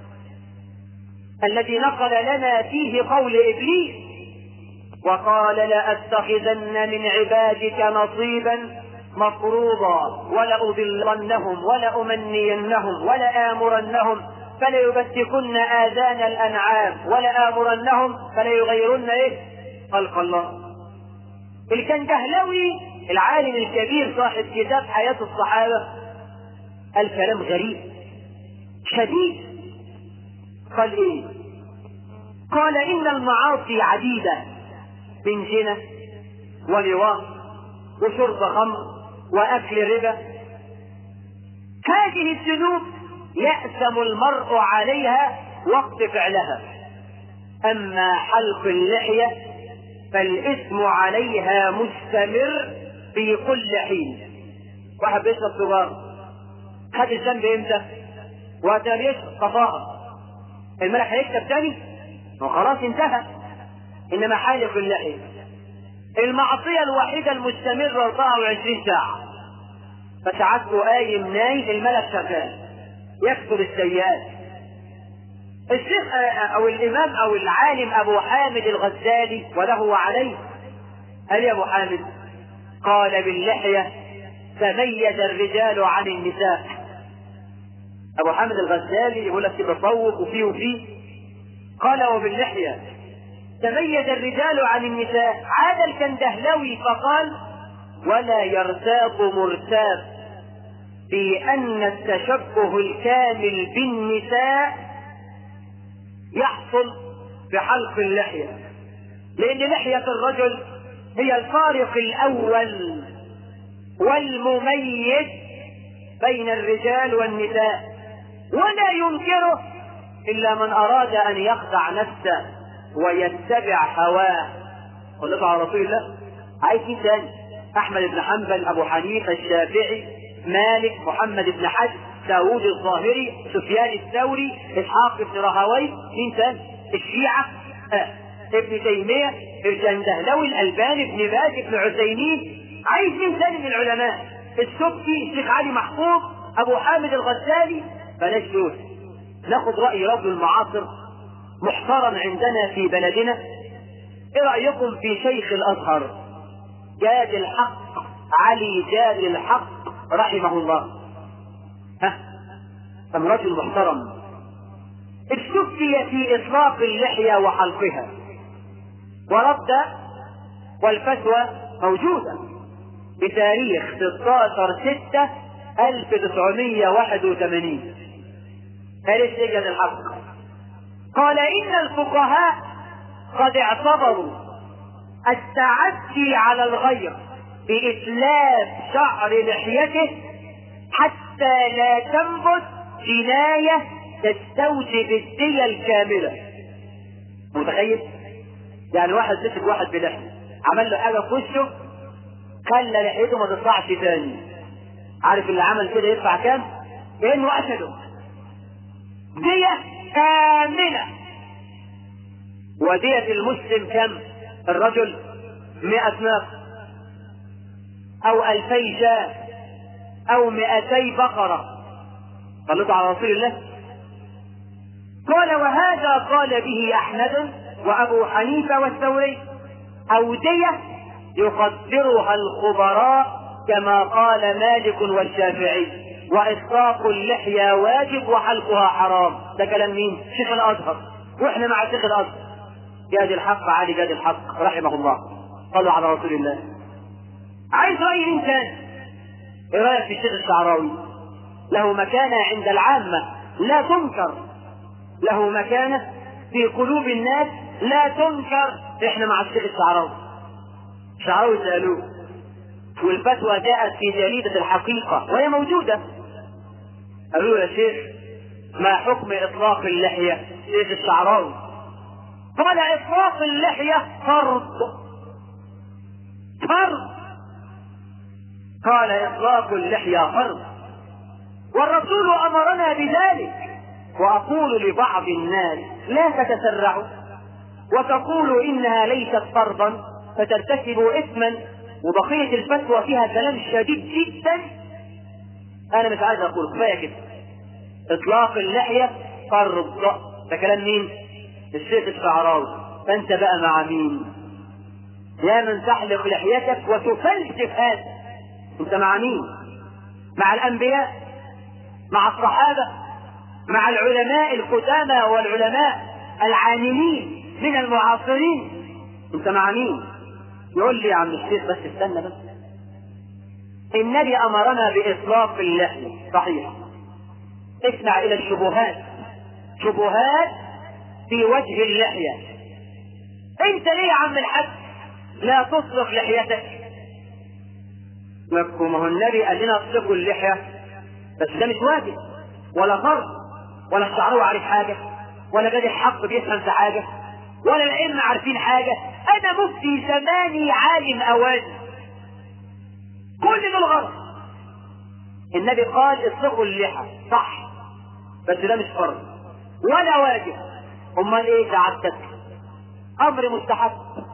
الذي نقل لنا فيه قول إبليس وقال لأتخذن من عبادك نصيبا مفروضا ولأضلنهم ولأمنينهم ولآمرنهم فليبتكن آذان الأنعام ولآمرنهم فليغيرن إيه؟ خلق الله. الكندهلوي العالم الكبير صاحب كتاب حياة الصحابة الكلام غريب شديد. قال ايه؟ قال ان المعاصي عديدة من زنا ولواط وشرب خمر واكل ربا. هذه الذنوب يأثم المرء عليها وقت فعلها، اما حلق اللحية فالاسم عليها مستمر في كل حين. واحد بيشرب سيجاره خد الذنب امتى؟ وقت ما بيشرب طفاها الملح هيكتب تاني وخلاص انتهى. انما حالق اللحية المعصية الوحيدة المستمرة أربعة وعشرين ساعة، فساعته قايم نايم الملك شغال يكتب السيئات. الشيخ او الامام او العالم ابو حامد الغزالي وله وعليه قال يا ابو حامد قال باللحية تميز الرجال عن النساء. ابو حامد الغزالي يقول لك تفوق وفيه وفيه. قال وباللحية تميز الرجال عن النساء. عاد الكندهلوي فقال ولا يرتاب مرتاب في ان التشبه الكامل بالنساء يحصل بحلق اللحية، لان لحية الرجل هي الفارق الاول والمميز بين الرجال والنساء، ولا ينكره الا من اراد ان يخدع نفسه ويتبع هواه. قلت على رسول الله عايز مين تاني؟ احمد بن حنبل، ابو حنيفه، الشافعي، مالك، محمد بن حج، داوود الظاهري، سفيان الثوري، اسحاق بن راهويه. مين تاني؟ الشيعة، آه. ابن تيمية، الكندهلوي، الألباني، ابن باز، ابن عثيمين. عايز مين تاني من العلماء؟ السبكي، الشيخ علي محفوظ، ابو حامد الغزالي. بلاش دول، ناخد رأي رجل المعاصر محترم عندنا في بلدنا. ايه رأيكم في شيخ الازهر جاد الحق علي جاد الحق رحمه الله. ها كان رجل محترم، استفتي في اطلاق اللحية وحلقها ورد، والفتوى موجودة بتاريخ ستة عشر ستة ألف وتسعمائة وواحد وثمانين. قالت جاد الحق قال إن الفقهاء قد اعتبروا التعدي على الغير بإتلاف شعر لحيته حتى لا تنبت جناية تستوجب الدية الكاملة. متخيل؟ يعني واحد مسك واحد بلحية عمل له حاجة في وشه خلى لحيته ما تطلعش تاني، عارف اللي عمل كده يدفع كام؟ كأنه قتله. دية كاملة. ودية المسلم كم؟ الرجل مئة ناقة او الفي شاة او مئتي بقرة. صلوا على رسول الله. قال وهذا قال به احمد وابو حنيفة والثوري، او دية يقدرها الخبراء كما قال مالك والشافعي، واطلاق اللحية واجب وحلقها حرام. ده كلام مين؟ شيخ الازهر، واحنا مع شيخ الازهر جاد الحق علي جاد الحق رحمه الله. صلوا على رسول الله. عايز رأي مين تاني؟ ايه رأيك في الشيخ الشعراوي؟ له مكانة عند العامة لا تنكر، له مكانة في قلوب الناس لا تنكر. احنا مع الشيخ الشعراوي. الشعراوي سألوه والفتوى جاءت في جريدة الحقيقة وهي موجودة. قالوا يا شيخ ما حكم اطلاق اللحية؟ شيخ الشعراوي قال اطلاق اللحية فرض. فرض. قال اطلاق اللحية فرض والرسول امرنا بذلك. واقول لبعض الناس لا تتسرعوا وتقولوا انها ليست فرضا فترتكبوا اثما، وبقية الفتوى فيها كلام شديد جدا. انا مش عايز اقول، كفايه كده. اطلاق اللحية فرض. ده كلام مين؟ الشيخ الشعراوي. فانت بقى مع مين؟ يا من تحلق لحيتك وتفلسف هذا، انت مع مين؟ مع الانبياء؟ مع الصحابة؟ مع العلماء القدامى والعلماء العاملين من المعاصرين؟ انت مع مين؟ يقول لي يا عم الشيخ بس استنى بس، النبي امرنا باطلاق اللحية صحيح. اسمع الى الشبهات، شبهات في وجه اللحية. انت ليه يا عم الحاج لا تصلق لحيتك؟ ما هو النبي قال لنا اصلقوا اللحية، بس ده مش واجب ولا فرض، ولا الشعراوي عارف حاجة، ولا جاد الحق بيفهم في حاجة، ولا العلم عارفين حاجة. انا مفتي زماني عالم اواني، كل دول غلط. النبي قال اصلقوا اللحى صح، بس ده مش فرض ولا واجب. امال ايه سعادتك؟ امر مستحب.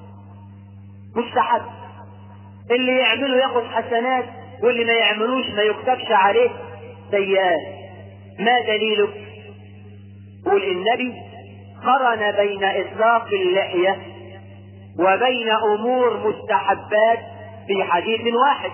مستحب اللي يعمله ياخد حسنات، واللي ما يعملوش ما يكتبش عليه سيئات. ما دليلك؟ قول النبي قرن بين اطلاق اللحية وبين امور مستحبات في حديث واحد.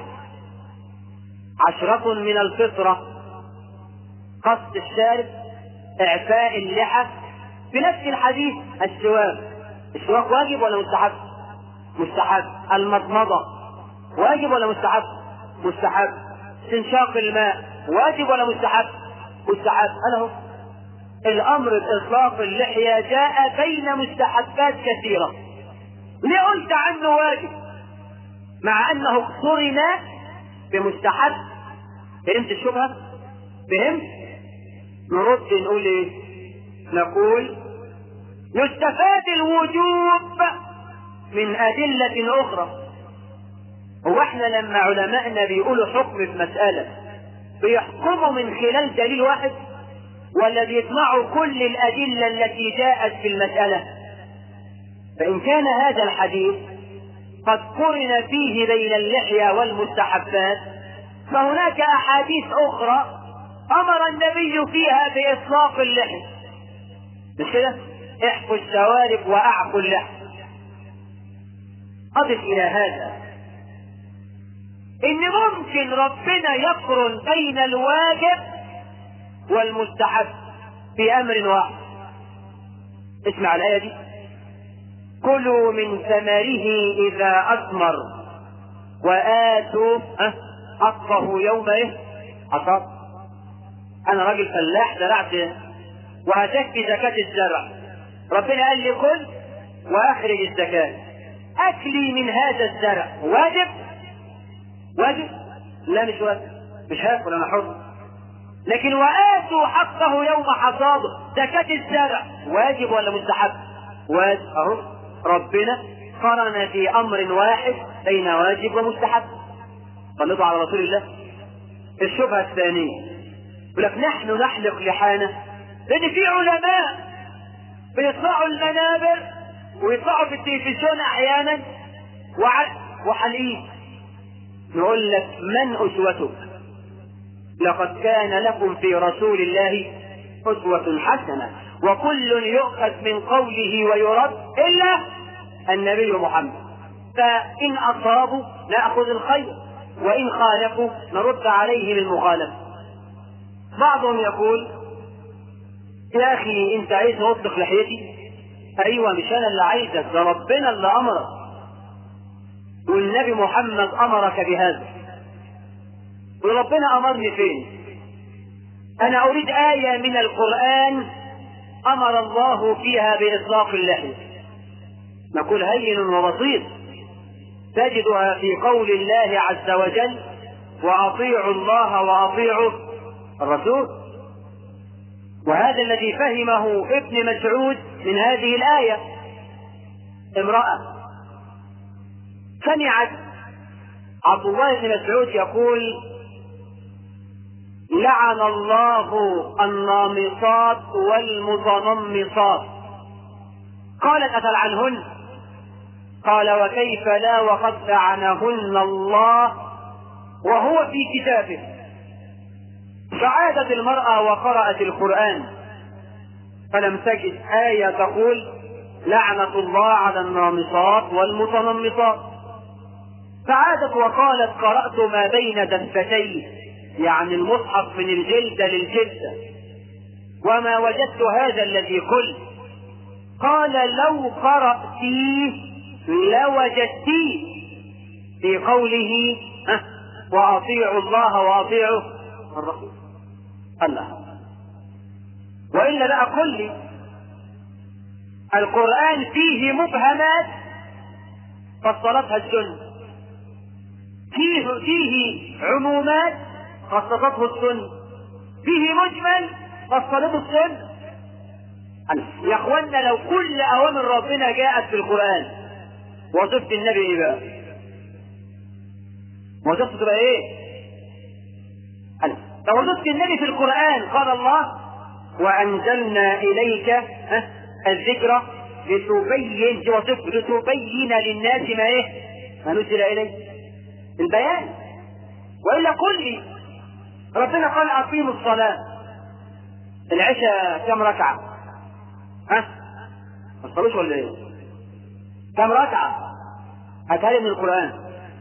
عشرة من الفطرة، قص الشارب، اعفاء اللحى. في نفس الحديث السواك. السواك واجب ولا مستحب؟ مستحب. المضمضة واجب ولا مستحب؟ مستحب. استنشاق الماء واجب ولا مستحب؟ مستحب. انا هو الامر باطلاق اللحية جاء بين مستحبات كثيرة. ليه قلت عنه واجب مع انه اقترن بمستحب؟ فهمت الشبهة؟ فهمت؟ نرد نقول ايه؟ نقول يستفاد الوجوب من ادلة اخرى. هو احنا لما علماءنا بيقولوا حكم في مسألة بيحكموا من خلال دليل واحد، ولا بيجمعوا كل الادلة التي جاءت في المسألة؟ فان كان هذا الحديث قد قرن فيه بين اللحية والمستحبات، فهناك احاديث اخرى امر النبي فيها باطلاق اللحية. مش كده؟ احفوا الشوارب واعفوا اللحية. اضف الى هذا ان ممكن ربنا يقرن بين الواجب والمستحب في امر واحد. اسمع الايه دي: كلوا من ثمره اذا اثمر واتوا حقه يوم ايه حصاد. انا راجل فلاح زرعت وهتكفي زكاة الزرع، ربنا قال لي كل واخرج الزكاة. اكلي من هذا الزرع واجب؟ واجب؟ لا مش واجب، مش هاكل انا حر. لكن وآتوا حقه يوم حصاده، زكاة الزرع واجب ولا مستحب؟ واجب. اهو ربنا قرن في امر واحد بين واجب ومستحب. صلوا على رسول الله. الشبهة الثانية يقول لك نحن نحلق لحانا لان في علماء بيطلعوا المنابر ويطلعوا في التلفزيون احيانا وحلقين. نقول لك من اسوتك؟ لقد كان لكم في رسول الله اسوة حسنة، وكل يؤخذ من قوله ويرد الا النبي محمد. فان اصابوا ناخذ الخير وان خالفوا نرد عليهم المخالفة. بعضهم يقول يا اخي انت عايز نطلق لحيتي؟ ايوه مش انا اللي عايزك، ده ربنا اللي امرك والنبي محمد امرك بهذا. وربنا امرني فين؟ انا اريد آية من القرآن امر الله فيها باطلاق اللحية. نقول هين وبسيط، تجدها في قول الله عز وجل: واطيعوا الله واطيعوا الرسول. وهذا الذي فهمه ابن مسعود من هذه الآية. امرأة سمعت عبد الله بن مسعود يقول: لعن الله النامصات والمتنمصات. قالت: أتلعنهن؟ قال: وكيف لا وقد لعنهن الله وهو في كتابه. فعادت المرأة وقرأت القرآن فلم تجد آية تقول لعنة الله على النامصات والمتنمصات. فعادت وقالت: قرأت ما بين دفتيه، يعني المصحف من الجلدة للجلدة، وما وجدت هذا الذي قلت. قال: لو قرأتيه لوجدتيه في قوله وأطيعوا الله وأطيعوا الرسول. الله. وإلا بقى قل لي القرآن فيه مبهمات فصلتها السنة، فيه فيه عمومات خصصته السنة، فيه مجمل فصلته السنة. يا اخوانا لو كل اوامر ربنا جاءت في القرآن وصفت النبي ايه بقى؟ وصفت تبقى ايه؟ لو وصفت النبي في القرآن قال الله: وانزلنا اليك الذكر لتبين لتبين للناس ما ايه؟ ما نزل اليه، البيان. والا قل لي ربنا قال: اقيموا الصلاة. العشاء كم ركعة؟ ها؟ ما تصلوش ولا ايه؟ كم ركعة؟ هاتها لي من القرآن.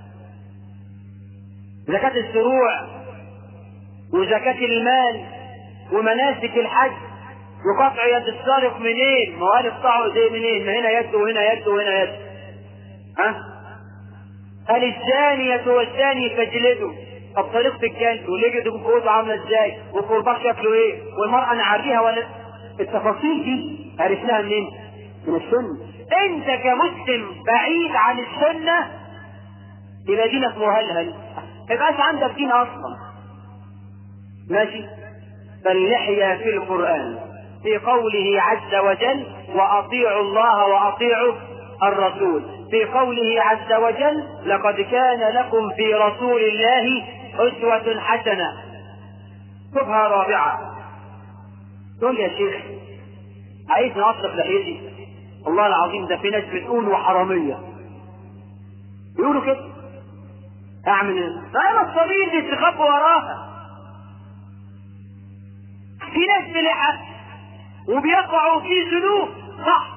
زكاة الزروع وزكاة المال ومناسك الحج وقطع يد السارق منين؟ ما هو هنقطعه زي منين؟ ما هنا يد وهنا يد وهنا يد. ها؟ قال: الزانية والزاني فاجلدوا. طب طريقة الجلد ولجدوا بقوته عاملة ازاي؟ والقرباء شكله ايه؟ والمرأة نعريها ولا؟ التفاصيل دي عرفناها منين؟ من السنة. انت كمسلم بعيد عن السنة يبقى دينك مهلهل، ما يبقاش عندك دين اصلا. ماشي؟ فاللحية في القرآن في قوله عز وجل: واطيعوا الله واطيعوا الرسول. في قوله عز وجل: لقد كان لكم في رسول الله أسوة حسنة. شبهة رابعة، تقول يا شيخ عايز نعطف لحيتي؟ والله العظيم ده في ناس بتقول وحرامية يقولوا كده. اعمل ايه؟ انا الصليب دي تخاف وراها. في ناس بلحى وبيقعوا في ذنوب صح،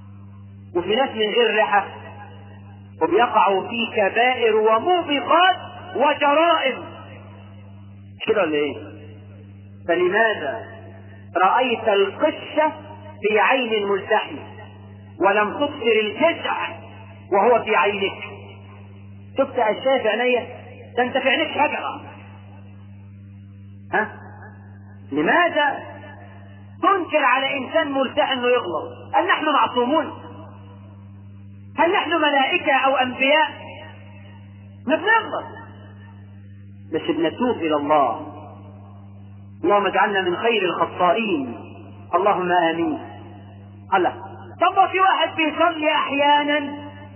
وفي ناس من غير لحى وبيقعوا في كبائر وموبقات وجرائم. كده ولا ايه؟ فلماذا رأيت القشة في عين الملتحي ولم تبصر الجزع وهو في عينك؟ شفت اشياء في عينيا؟ ده انت في عينك شجرة. ها؟ لماذا تنكر على انسان ملتحي انه يغلط؟ هل نحن معصومون؟ هل نحن ملائكة او انبياء؟ ما بنغلط بس بنتوب الى الله. اللهم اجعلنا من خير الخطائين، اللهم امين. الله. طب في واحد بيصلي احيانا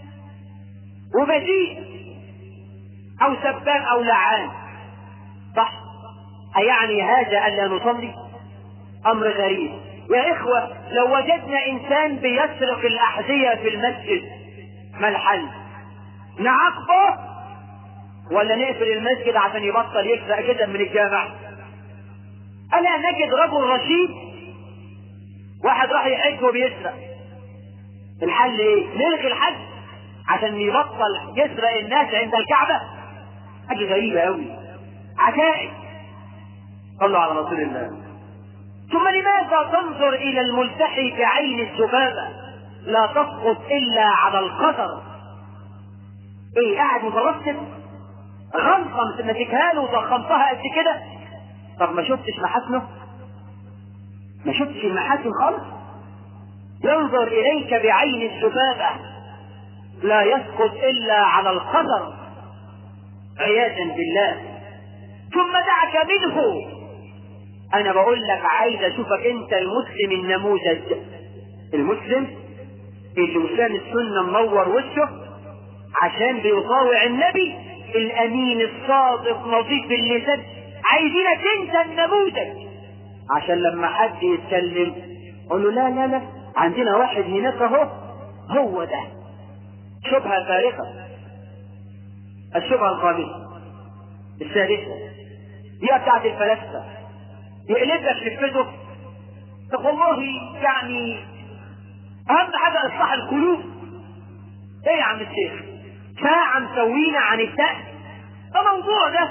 وبذيء او سباب او لعان، صح؟ أيعني هذا ألا نصلي؟ أمر غريب يا إخوة. لو وجدنا إنسان بيسرق الأحذية في المسجد ما الحل؟ نعاقبه ولا نقفل المسجد عشان يبطل يسرق كده من الجامع؟ ألا نجد رجل رشيد واحد راح يحج وبيسرق، الحل ايه؟ نلغي الحج عشان يبطل يسرق الناس عند الكعبة؟ حاجة غريبة قوي، عجائب. صلوا على رسول الله. ثم لماذا تنظر الى الملتحي بعين الذبابة لا تسقط الا على القدر؟ ايه قاعد مترصد غلطة مسكها له وضخمتها قد كده؟ طب ما شفتش محاسنه؟ ما شفتش المحاسن خالص؟ ينظر اليك بعين الذبابة لا يسقط الا على القدر عياذا بالله. ثم دعك منه. انا بقول لك عايز اشوفك انت المسلم النموذج، المسلم اللي وسام السنة منور وشه عشان بيطاوع النبي الامين الصادق نظيف اللسان. عايزينك انت النموذج عشان لما حد يتكلم قول له لا لا لا عندنا واحد هناك اهو هو ده. شبهة فارقة. الشبهة الخامسة السادسة دي بتاعت الفلاسفة، يقلب لك شفته. طب والله يعني اهم حاجة اصلاح القلوب. ايه يا عم الشيخ ساعة مسوينا عن التأس؟ ده موضوع ده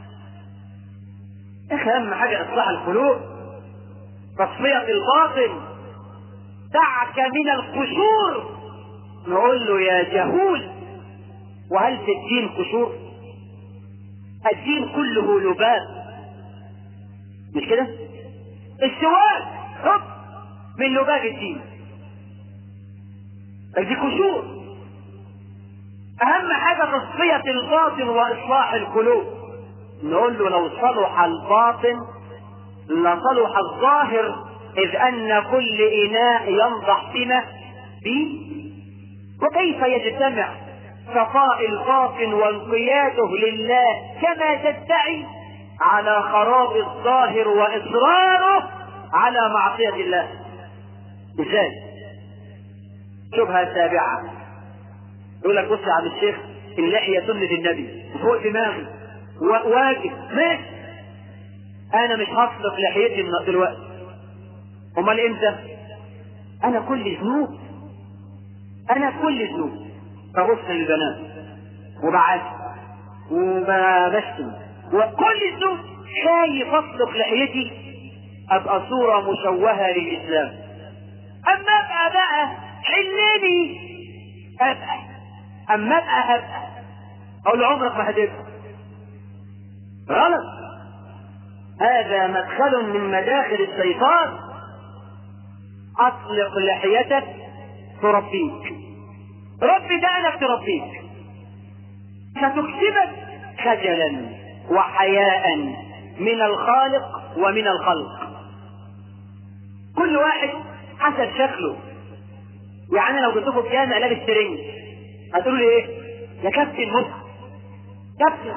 اخي. اهم حاجة اصلاح القلوب، تصفية الباطن. دعك من القشور. نقول له يا جهول وهل في الدين قشور؟ الدين كله لباب، مش كده؟ السواك حب من لباب الدين، دي قشور. اهم حاجة تصفية الباطن واصلاح القلوب. نقول له لو صلح الباطن لصلح الظاهر، اذ ان كل اناء ينضح بما فيه. وكيف يجتمع صفاء الباطن وانقياده لله كما تدعي على خراب الظاهر واصراره على معصية الله؟ ازاي؟ شبهة سابعة. يقول لك بص يا عم الشيخ اللحية سنة النبي فوق دماغي واجب ماشي، انا مش هطلق لحيتي من دلوقتي. امال امتى؟ انا كل ذنوب، انا كل ذنوب ببص للبنات وبعد وبشتم وكل ذنوب خايف اطلق لحيتي ابقى صورة مشوهة للاسلام. اما ابقى بقى حلني ابقى، اما ابقى ابقى اقول عمرك ما هتبقى. غلط. هذا مدخل من مداخل الشيطان. اطلق لحيتك تربيك، ربي دقنك تربيك، ستكسبك خجلا وحياء من الخالق ومن الخلق. كل واحد حسب شكله. يعني لو قلت لكم كان لابس ترنج هتقولوا لي ايه؟ يا كابتن مصر كابتن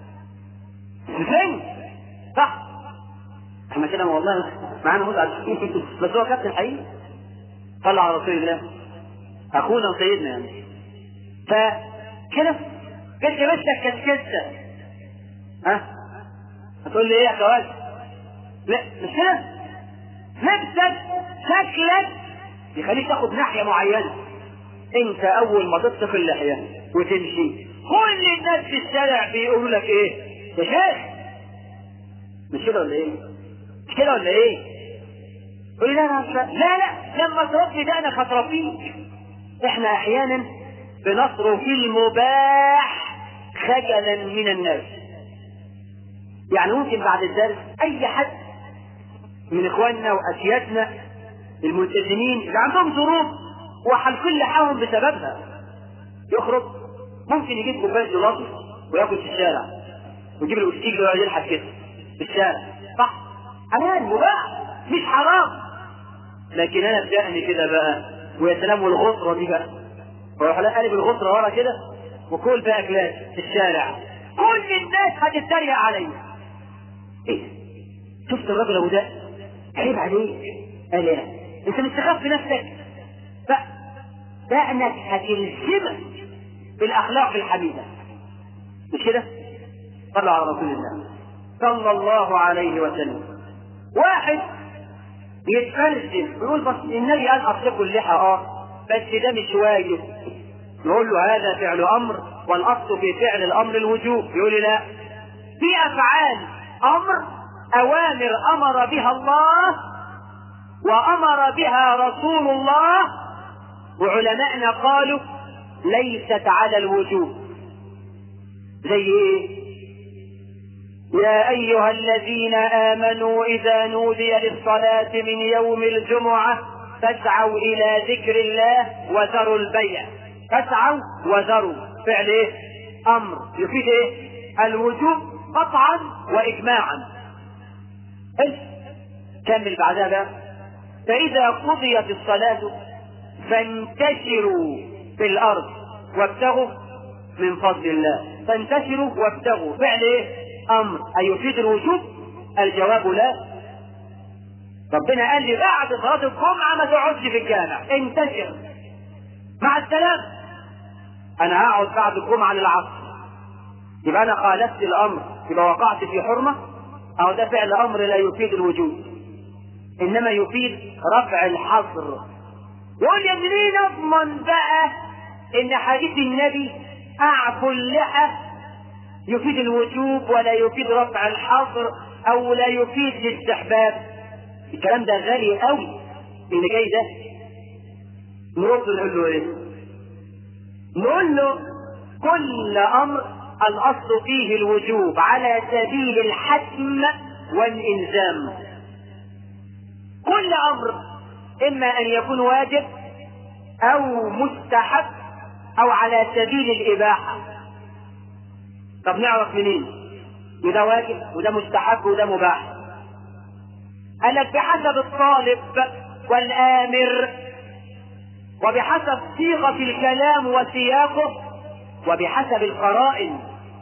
ترنج صح؟ احنا كده والله معانا مزعج بس هو كابتن حقيقي. صلى على رسول الله اخونا وسيدنا يعني. فكده قلت يا باشا كسكسه ها هتقول لي ايه يا كواس؟ لا مش كده. نفسك شكلك يخليك تاخد ناحيه معينه. انت اول ما تطلق اللحيه وتمشي كل الناس في الشارع بيقولوا لك ايه؟ يا شيخ مش كده ولا ايه؟ مش كده ولا ايه؟ قول لا لا لا لا لما تربي ده انا خطرفيك. احنا احيانا بنصرف في المباح خجلا من الناس. يعني ممكن بعد الدرس اي حد من اخواننا واسيادنا الملتزمين اللي عندهم ظروف وحلقين لحاهم بسببها يخرج، ممكن يجيب كوبايه جلاطه وياكل في الشارع ويجيب الاستيك ويقعد يلحق كده في الشارع، صح؟ حلال مباح مش حرام. لكن انا بشأني كده بقى ويا سلام والغصره دي بقى، واروح قالب الغصره ورا كده وكل بقى اكلات في الشارع، كل الناس هتتريق عليا. ايه شفت الراجل ابو ده؟ عيب عليك. قال ايه؟ انت مش تخاف في نفسك؟ فدقنك هتلزمك بالاخلاق الحميده، مش كده؟ صلوا على رسول الله صلى الله عليه وسلم. واحد يتفلسف ويقول بس النبي قال اطلقوا اللحى، اه بس ده مش واجب. نقول له هذا فعل امر والاصل في فعل الامر الوجوب. يقول لي لا، في افعال امر اوامر امر بها الله وامر بها رسول الله وعلماءنا قالوا ليست على الوجوب. زي ايه؟ يا ايها الذين امنوا اذا نودي للصلاة من يوم الجمعة فاسعوا الى ذكر الله وذروا البيع. فاسعوا وذروا فعل ايه؟ امر يفيد ايه؟ الوجوب قطعا واجماعا. ايش كمل بعدها بقى؟ فاذا قضيت الصلاة فانتشروا في الارض وابتغوا من فضل الله. فانتشروا وابتغوا فعل ايه؟ امر. اي يفيد الوجوب؟ الجواب لا. ربنا قال لي بعد صلاة الجمعة ما تقعدش في الجامع، انتشر مع السلام. انا هقعد بعد الجمعة للعصر، يبقى انا خالفت الامر، يبقى وقعت في حرمة. او ده فعل امر لا يفيد الوجوب انما يفيد رفع الحظر. يقول يا منين اضمن بقى ان حديث النبي اعفوا اللحى يفيد الوجوب ولا يفيد رفع الحظر او لا يفيد الاستحباب؟ الكلام ده غالي قوي اللي جاي ده. نرد نقول له ايه؟ نقول له كل امر الاصل فيه الوجوب على سبيل الحتم والالزام. كل امر اما ان يكون واجب او مستحب او على سبيل الاباحة. طب نعرف منين وده واجب وده مستحب وده مباح؟ قال لك بحسب الطالب والامر وبحسب صيغة الكلام وسياقه وبحسب القرائن.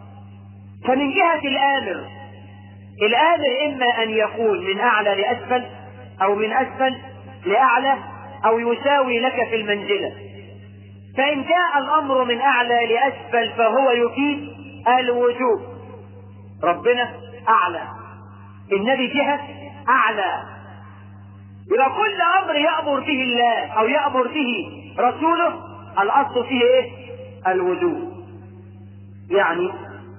فمن جهة الامر، الامر اما ان يكون من اعلى لاسفل او من اسفل لاعلى او يساوي لك في المنزلة. فان جاء الامر من اعلى لاسفل فهو يفيد الوجوب. ربنا اعلى، النبي جهة اعلى، يبقى كل امر يأمر به الله او يأمر به رسوله الاصل فيه ايه؟ الوجوب. يعني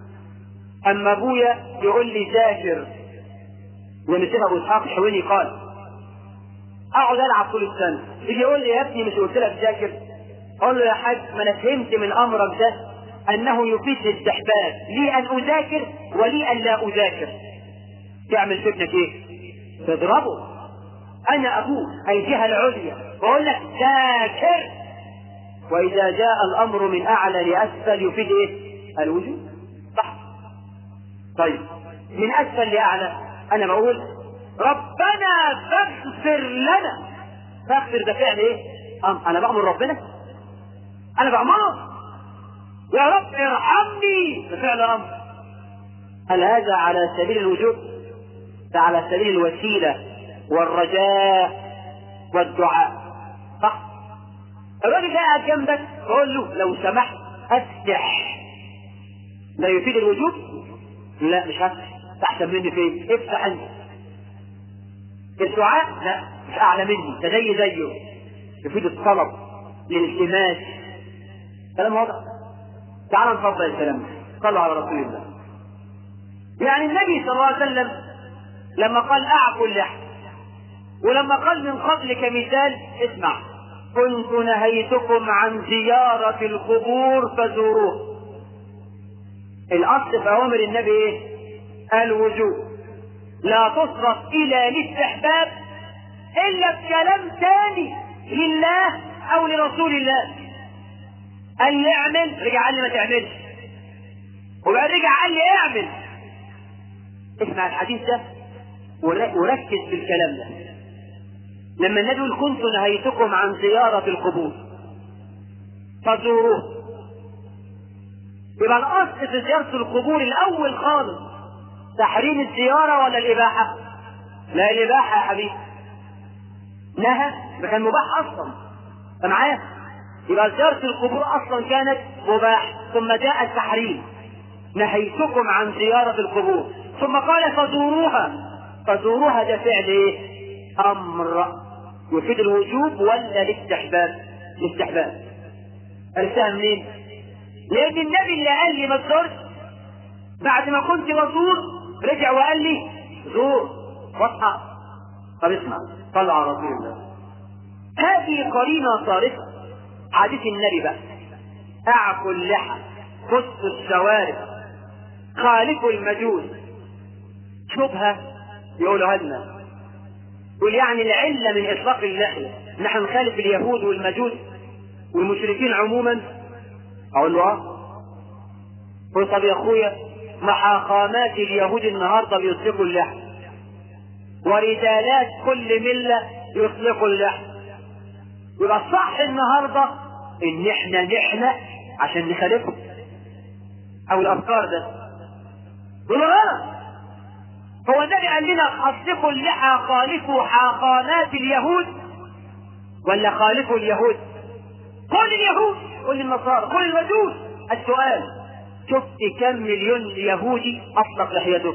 اما ابويا يقول لي ذاكر، ونسيب ابو اسحاق الحويني قال اقعد العب طول السنه، يجي يقول لي يا ابني مش قلت لك ذاكر؟ اقول له يا حاج ما انا فهمت من امرك ده انه يفيد الاستحباب، لي ان اذاكر ولي ان لا اذاكر. تعمل في ابنك ايه؟ تضربه. انا ابوك الجهه العليا بقول لك ذاكر، واذا جاء الامر من اعلى لاسفل يفيد ايه؟ الوجوب. صح؟ طيب من اسفل لاعلى انا بقول ربنا فاغفر لنا. فاغفر ده فعل ايه؟ انا بأمر ربنا، انا بأمره يا رب ارحمني، ده فعل امر. هل هذا على سبيل الوجوب؟ ده على سبيل الوسيله والرجاء والدعاء. صح؟ الراجل ده قاعد جنبك تقول له لو سمحت افتح، ده يفيد الوجوب؟ لا مش هفتح، احسن مني فين؟ افتح انت. الدعاء لا مش اعلى مني، ده زي زيه، يفيد الطلب، الالتماس. كلام واضح؟ تعالوا نفضل الكلام، صلوا على رسول الله. يعني النبي صلى الله عليه وسلم لما قال اعفوا اللحم، ولما قال من قبل كمثال اسمع: كنت نهيتكم عن زيارة القبور فزوروه. الاصل في اوامر النبي ايه؟ الوجوب، لا تصرف الى الاستحباب الا بكلام ثاني لله او لرسول الله. قال لي اعمل، رجع قال لي ما تعملش، وبعد رجع قال لي اعمل. اسمع الحديث ده وركز في الكلام ده. لما النبي يقول كنت نهيتكم عن زيارة القبور فزوروه، يبقى الاصل في زيارة القبور الاول خالص تحريم الزيارة ولا الاباحة؟ لا الاباحة يا حبيبي، نهى، ده كان مباح اصلا. معايا؟ يبقى زيارة القبور اصلا كانت مباح، ثم جاء التحريم: نهيتكم عن زيارة القبور، ثم قال فزوروها. فزوروها ده فعل ايه؟ امر يفيد الوجوب ولا الاستحباب؟ الاستحباب. عرفتها منين؟ لان النبي اللي قال لي ما تزورش بعد ما كنت بزور رجع وقال لي زور. واضحه؟ طب اسمع، صلوا على رسول الله. هذه قرينه صارفه. حديث النبي بقى: اعفوا اللحى، قصوا الشوارب، خالفوا المجوس. شبهه يقولوا لنا، يقول يعني العله من اطلاق اللحيه نحن نخالف اليهود والمجوس والمشركين عموما؟ اقول له اه. قل طب يا اخويا، محاخامات اليهود النهارده بيطلقوا اللحم، ورجالات كل مله يطلقوا اللحم. يبقى الصح النهارده ان احنا نحن عشان نخالفهم، او الافكار ده دول غلط. هو النبي قال لنا اطلقوا اللحى خالفوا حاخامات اليهود ولا خالفوا اليهود؟ قول اليهود، قول النصارى، قول المجوس. السؤال: شفت كم مليون يهودي اطلق لحيته؟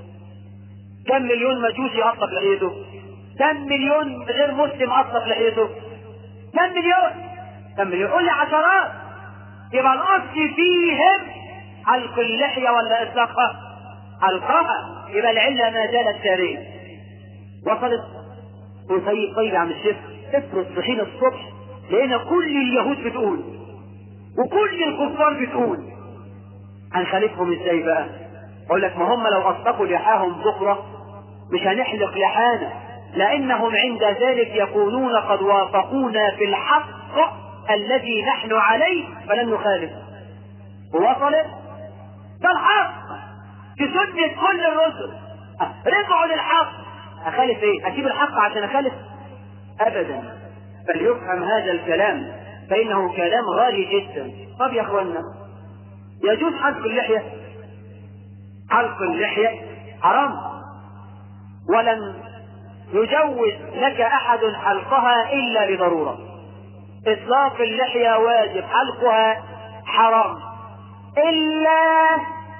كم مليون مجوسي اطلق لحيته؟ كم مليون غير مسلم اطلق لحيته؟ كم مليون؟ كم مليون؟ قول لي عشرات. يبقى الاصل فيهم حلق اللحيه ولا اطلاقها؟ حلقها. يبقى العله ما زالت ساريه. وصلت؟ طيب طيب يا عم الشيخ، افرض صحينا الصبح لقينا كل اليهود بتقول وكل الكفار بتقول، هنخالفهم ازاي بقى؟ اقول لك: ما هم لو اطلقوا لحاهم بكره مش هنحلق لحانا، لانهم عند ذلك يكونون قد وافقونا في الحق الذي نحن عليه فلن نخالف. ووصلت؟ ده الحق في سنة كل الرسل. رجعوا للحق، اخالف ايه؟ اسيب الحق عشان اخالف؟ ابدا. فليفهم هذا الكلام فانه كلام غالي جدا. طب يا اخوانا، يجوز حلق اللحية؟ حلق اللحية حرام، ولن يجوز لك احد حلقها الا لضرورة. اطلاق اللحية واجب، حلقها حرام الا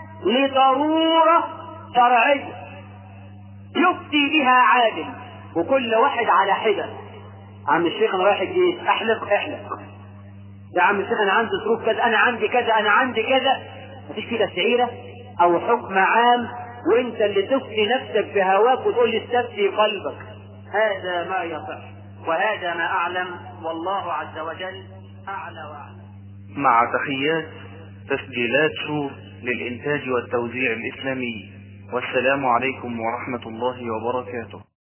لضرورة شرعية يفتي بها عالم، وكل واحد على حدة. عم الشيخ انا رايح الجيش، احلق احلق. يا عم الشيخ انا عندي ظروف كذا، انا عندي كذا، انا عندي كذا. مفيش كده سعيرة او حكم عام وانت اللي تفتي نفسك بهواك وتقول لي استفتي قلبك. هذا ما يصح، وهذا ما اعلم، والله عز وجل اعلى واعلم. مع تحيات تسجيلات شور للإنتاج والتوزيع الإسلامي، والسلام عليكم ورحمة الله وبركاته.